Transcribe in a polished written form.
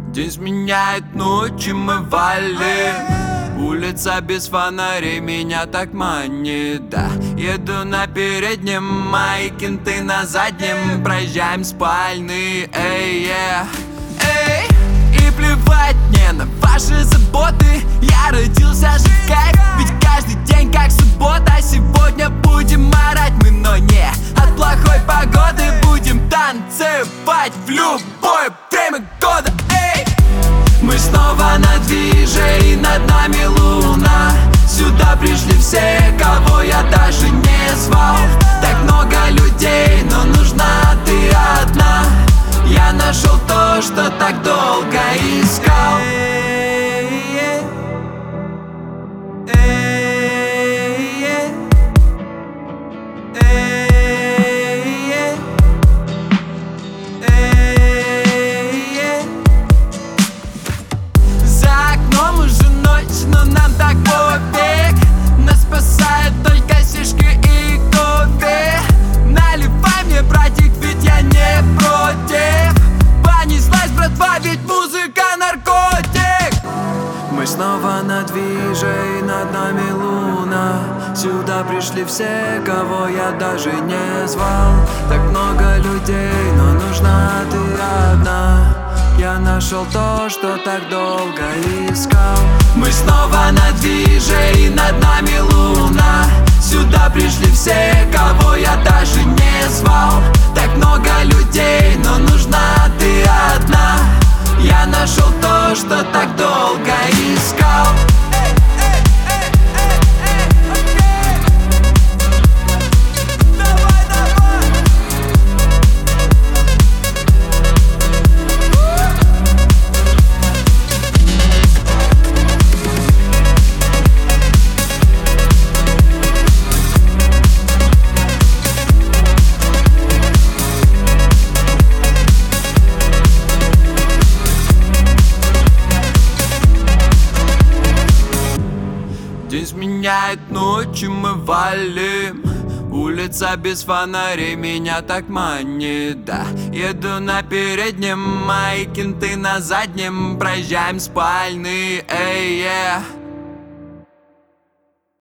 День сменяет ночь, и мы валим. Улица без фонарей меня так манит, да. Еду на переднем, мои кенты на заднем. Проезжаем спальный, эй, эй. И плевать мне на ваши заботы. Я родился жить в кайф, ведь каждый день как суббота. Сегодня будем орать мы, но не от плохой погоды. Будем танцевать в любое время года, эй. Мы снова на движе, и над нами луна. Сюда пришли все, кого я даже не звал. Так много людей, но нужна ты одна. Я нашел то, что так долго искал. За окном уже ночь, но нам так пофиг. Нас спасает только сишки и кофе. Наливай мне, братик, ведь я не против. Понеслась, братва, ведь музыка наркотик. Мы снова на движе, и над нами луна. Сюда пришли все, кого я даже не звал. Так много людей, но нужна ты одна. Я нашел то, что так долго искал. Мы снова на движе, и над нами луна. Сюда пришли все, кого я даже не звал. Так много людей, но нужна ты одна. Я нашел то, что так долго искал. День сменяет ночь, и мы валим. Улица без фонарей меня так манит, да. Еду на переднем, мои кенты на заднем. Проезжаем спальный, эй,